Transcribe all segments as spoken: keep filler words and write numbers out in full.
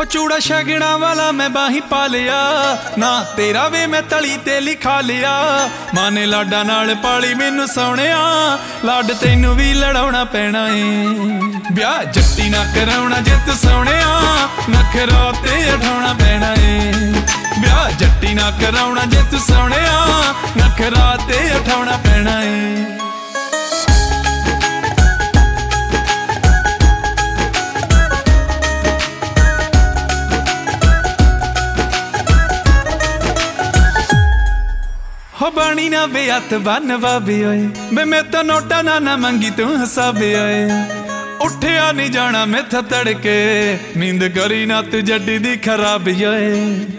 हो चूड़ा शगड़ा वाला मैं बाही पा लिया ना तेरा वे मैं तली ते लिखा लिया। माने लाडा नाल पाली मैनू सोहणिया लाड तैनू भी लड़ाउणा पैना है। ब्याह जट्टी ना कराउणा जे तू सोहणिया नखरा ते उठाउणा पैना है। ब्याह जट्टी ना कराउणा जे तू सोहणिया नखरा ते उठाउणा पैना है। हो बाणी ना बेअत बन बाबी ओए बे मैं तो नोटा ना ना मंगी तू हसाबे ओए। उठिया नहीं जाना मैथा तड़के नींद करी ना तू जड्डी दी खराबी ओए।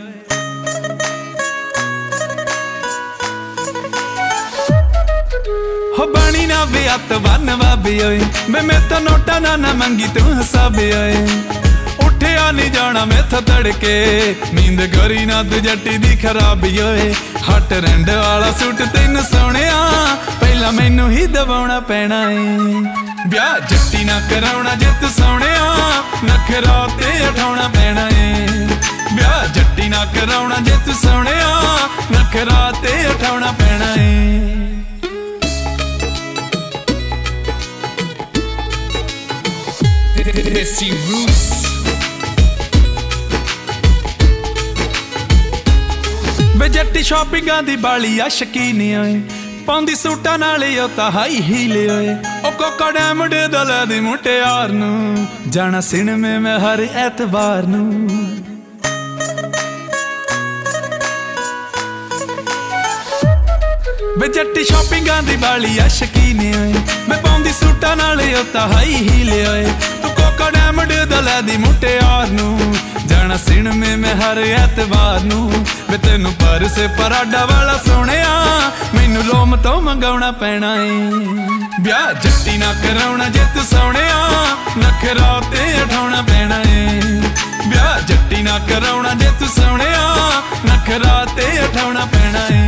हो बाणी ना बेअत बन बाबी ओए बे मैं तो नोटा ना ना मंगी तू हसाबे ओए। उठिया नहीं जाना मैथा तड़के नींद करी ना तू जट्टी दी खराबी ओए। हट रंड वाला सूट तैनू सोहणिया पहला मैनू ही दबाउणा पैना है। ब्याह जट्टी ना कराउणा जे तू सोहणिया नखरा ते उठाउणा पैना है। ब्याह जट्टी ना कराउणा जे तू सोहणिया नखरा ते उठाउणा पैना है। Desi Roots वे जट्टी शॉपिंगां दी बाली आ शकीन ओए पाउंदी सूटां नाल ओ तां हाई हील ओए। ओ कोका डैमड दल दी मुटियार नू जाना सिनेमे मैं हर ऐतवार नू। वे जट्टी शॉपिंगां दी बाली आ शकीन ओए मैं पाउंदी सूटां नाल ओ तां हाई हील ओए। तू कोका डैमड दल दी मुटियार नू जाना सिनेमे मैं हर ऐतवार नू। वे तैनू पर से पराडा वाला सोहणिया मैनू लोम तो मंगाउणा पैना है। ब्याह जट्टी ना कराउणा जे तू सोहणिया नखरा ते उठाउणा पैना है। ब्याह जट्टी ना कराउणा जे तू सोहणिया नखरा ते उठाउणा पैना है।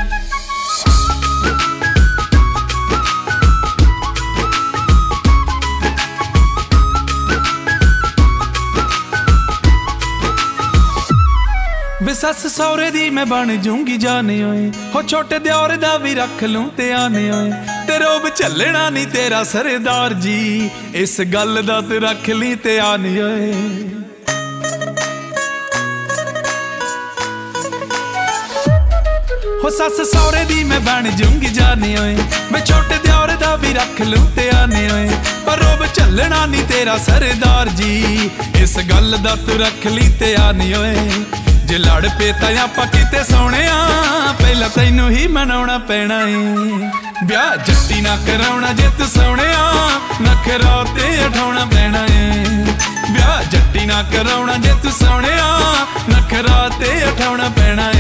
वे सस सौरे दी मैं बन जूंगी जाने ओए। हो छोटे दियोर दा भी रख लूं ते आने ओए। ते रोब झल्लना नहीं तेरा सरदार जी इस गल दा तू रख ली ते आने ओए। हो सस सौरे दी मैं बन जूंगी जाने ओए। मैं छोटे दियोर दा भी रख लूं ते आने ओए। पर रोब झल्लना नहीं तेरा सरदार जी इस गल दा तू रख ली ते आने ओए। जे लड़ पे तां आपां किते सोहणिया पहला तैनू ही मनाउणा पैना है। ब्याह जट्टी ना कराउणा जे तू सोहणिया नखरा ते उठाउणा पैना है। ब्याह जट्टी ना कराउणा जे तू सोहणिया नखरा ते उठाउणा पैना है।